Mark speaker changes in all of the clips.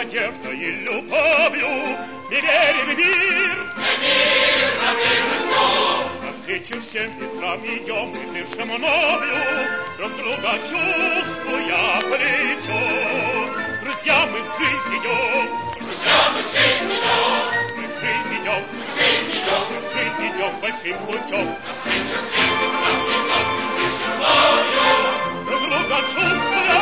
Speaker 1: надеждой и любовью мы верим в мир. Навстречу всем ветрам идем, и дышим мною, друг друга чувствуя плечо. Друзья, мы в жизнь идем.
Speaker 2: Друзья, мы в жизнь идем.
Speaker 1: Мы в жизнь идем.
Speaker 2: Мы в жизнь идем.
Speaker 1: Мы в жизнь идем большим путем.
Speaker 2: Навстречу всем ветрам идем, и дышим мною,
Speaker 1: Друг друга чувствуя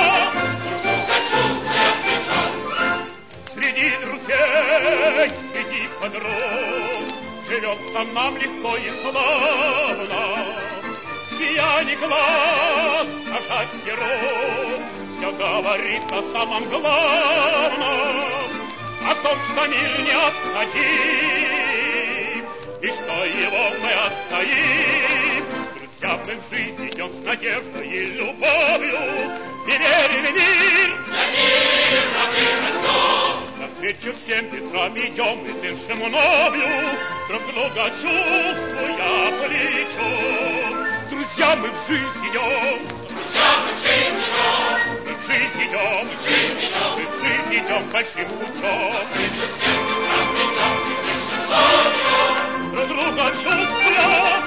Speaker 2: плечо.
Speaker 1: Среди друзей, среди подруг живется нам легко и славно. Сияние глаз, дрожать все рук, все говорит о самом главном, о том, что мир необходим, и что его мы отстоим. Друзья, мы в жизнь идем с надеждой и любовью, и верим в мир.
Speaker 2: На мир растем.
Speaker 1: Навстречу всем ветрам идем, и дышим мною, друг друга чувствуя плечо. Друзья, мы в жизнь идем.
Speaker 2: Друзья, мы в жизнь идем.
Speaker 1: Мы в жизнь идем.
Speaker 2: Мы в жизнь идем.
Speaker 1: Мы в жизнь идем большим путем.
Speaker 2: Навстречу всем ветрам идем, и дышим мною,
Speaker 1: Друг друга чувствуя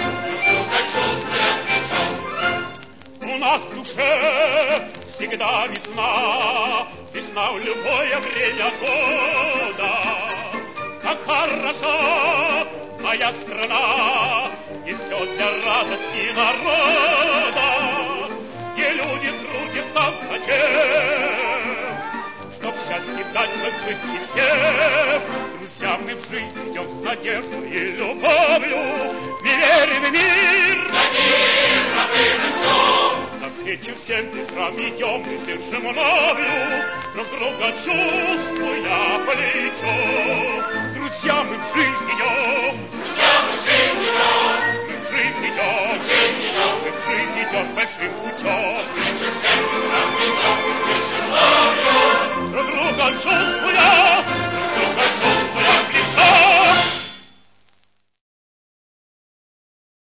Speaker 2: плечо.
Speaker 1: У нас в душе всегда весна, весна в любое время года. Как хороша моя страна, и все для радости народа, где люди трудятся затем, чтоб счастье дать мы быть и всем. Друзья, мы в жизнь идем с надеждой и любовью, мы верим в мир.
Speaker 2: На мир растем.
Speaker 1: Навстречу всем ветрам идем, и дышим мною, друг друга чувствуя плечо. Друзья, мы в жизнь идем.